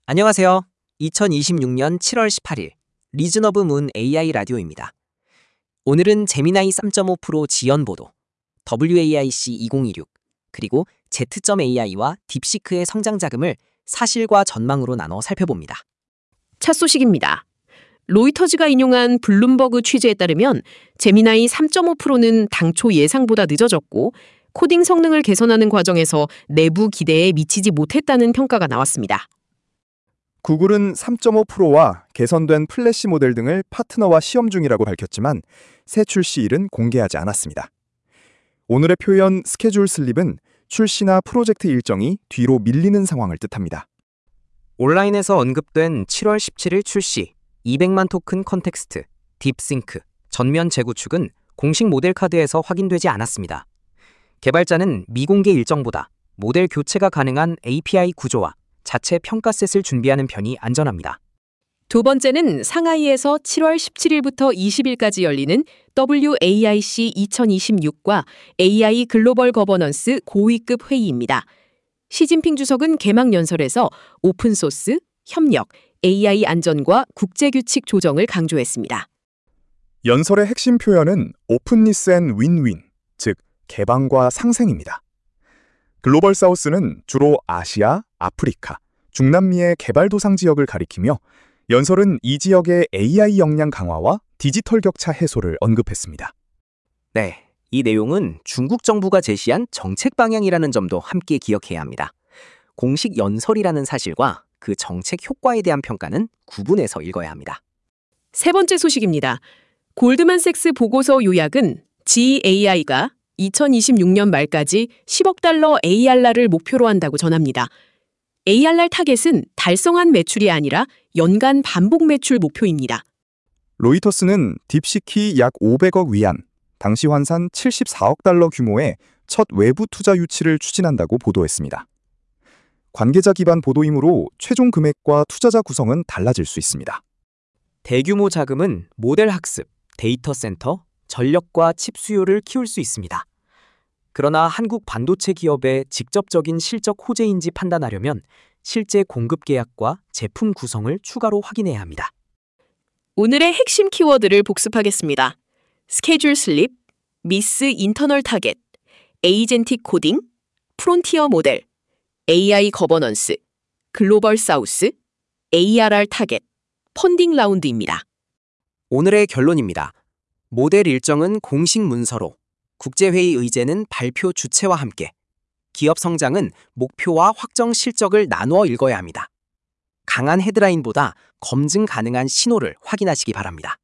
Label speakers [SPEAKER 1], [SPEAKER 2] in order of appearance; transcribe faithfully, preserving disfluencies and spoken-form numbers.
[SPEAKER 1] 안녕하세요. 이천이십육 년 칠월 십팔일 리즌 오브 문 에이아이 라디오입니다. 오늘은 제미나이 삼 점 오 프로 지연 보도, 더블유에이아이씨 이천이십육, 그리고 제트.에이아이와 딥시크의 성장 자금을 사실과 전망으로 나눠 살펴봅니다.
[SPEAKER 2] 첫 소식입니다. 로이터즈가 인용한 블룸버그 취재에 따르면 제미나이 삼 점 오 프로는 당초 예상보다 늦어졌고 코딩 성능을 개선하는 과정에서 내부 기대에 미치지 못했다는 평가가 나왔습니다.
[SPEAKER 3] 구글은 삼 점 오 프로와 개선된 플래시 모델 등을 파트너와 시험 중이라고 밝혔지만 새 출시일은 공개하지 않았습니다. 오늘의 표현 스케줄 슬립은 출시나 프로젝트 일정이 뒤로 밀리는 상황을 뜻합니다.
[SPEAKER 1] 온라인에서 언급된 칠월 십칠일 출시, 이백만 토큰 컨텍스트, 딥싱크, 전면 재구축은 공식 모델 카드에서 확인되지 않았습니다. 개발자는 미공개 일정보다 모델 교체가 가능한 에이피아이 구조와 자체 평가셋을 준비하는 편이 안전합니다.
[SPEAKER 2] 두 번째는 상하이에서 칠월 십칠일부터 이십일까지 열리는 더블유에이아이씨 이천이십육과 에이아이 글로벌 거버넌스 고위급 회의입니다. 시진핑 주석은 개막 연설에서 오픈소스, 협력, 에이아이 안전과 국제규칙 조정을 강조했습니다.
[SPEAKER 3] 연설의 핵심 표현은 오픈니스 앤 윈윈, 즉 개방과 상생입니다. 글로벌 사우스는 주로 아시아, 아프리카, 중남미의 개발도상 지역을 가리키며 연설은 이 지역의 에이아이 역량 강화와 디지털 격차 해소를 언급했습니다.
[SPEAKER 1] 네, 이 내용은 중국 정부가 제시한 정책 방향이라는 점도 함께 기억해야 합니다. 공식 연설이라는 사실과 그 정책 효과에 대한 평가는 구분해서 읽어야 합니다.
[SPEAKER 2] 세 번째 소식입니다. 골드만색스 보고서 요약은 지에이아이가 이천이십육 년 말까지 십억 달러 에이알알을 목표로 한다고 전합니다. 에이알알 타겟은 달성한 매출이 아니라 연간 반복 매출 목표입니다.
[SPEAKER 3] 로이터스는 딥시키 약 오백억 위안, 당시 환산 칠십사억 달러 규모의 첫 외부 투자 유치를 추진한다고 보도했습니다. 관계자 기반 보도이므로 최종 금액과 투자자 구성은 달라질 수 있습니다.
[SPEAKER 1] 대규모 자금은 모델 학습, 데이터 센터, 전력과 칩 수요를 키울 수 있습니다. 그러나 한국 반도체 기업의 직접적인 실적 호재인지 판단하려면 실제 공급 계약과 제품 구성을 추가로 확인해야 합니다.
[SPEAKER 2] 오늘의 핵심 키워드를 복습하겠습니다. 스케줄 슬립, 미스 인터널 타겟, 에이젠틱 코딩, 프론티어 모델, 에이아이 거버넌스, 글로벌 사우스, 에이알알 타겟, 펀딩 라운드입니다.
[SPEAKER 1] 오늘의 결론입니다. 모델 일정은 공식 문서로, 국제회의 의제는 발표 주체와 함께, 기업 성장은 목표와 확정 실적을 나누어 읽어야 합니다. 강한 헤드라인보다 검증 가능한 신호를 확인하시기 바랍니다.